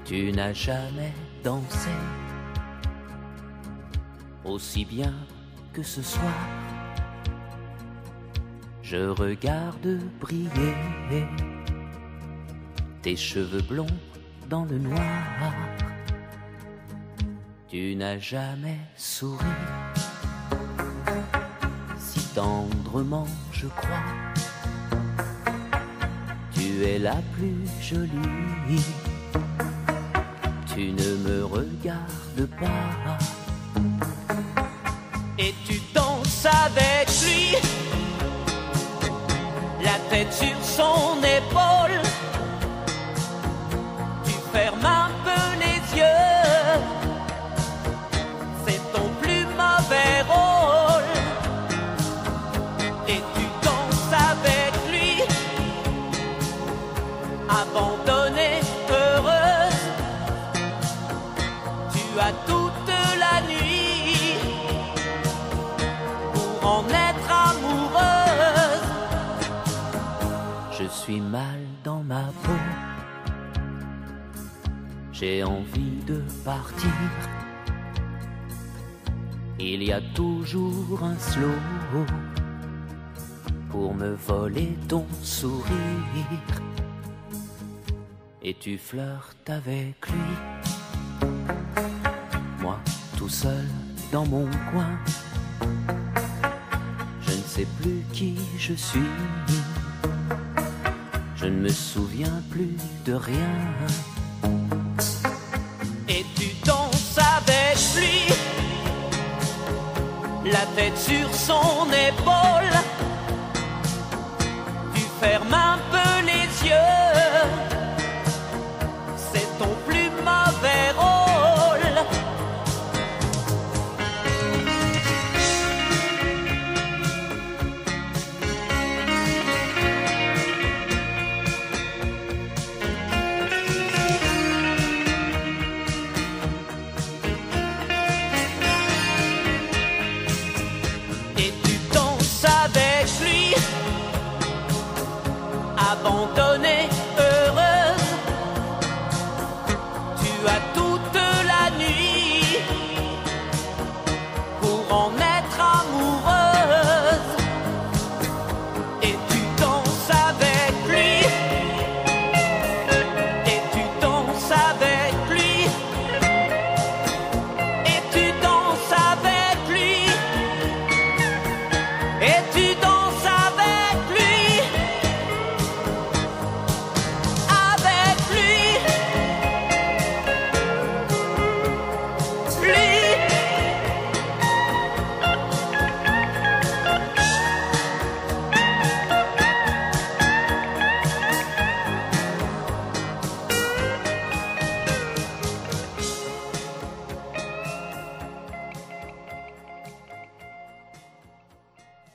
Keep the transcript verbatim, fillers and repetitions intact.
Tu n'as jamais dansé aussi bien que ce soir. Je regarde briller tes cheveux blonds dans le noir. Tu n'as jamais souri si tendrement, je crois. Tu es la plus jolie. Tu ne me regardes pas. Et tu danses avec lui, la tête sur son épaule. Tu fermes un peu les yeux, c'est ton plus mauvais rôle. Et tu danses avec lui, abandonnée, heureuse. Tu as toute la nuit pour en être amoureuse. Je suis mal dans ma peau, j'ai envie de partir. Il y a toujours un slow pour me voler ton sourire. Et tu flirtes avec lui, moi tout seul dans mon coin. Je ne sais plus qui je suis, je ne me souviens plus de rien. Et tu danses avec lui, la tête sur son épaule. Tu fermes un peu les yeux, c'est ton plus mauvais rôle. Et tu danses avec lui, abandonnée, heureuse. Tu as toute la nuit pour en être amoureuse. Et tu danses avec lui, et tu danses avec lui, et tu danses avec lui, et tu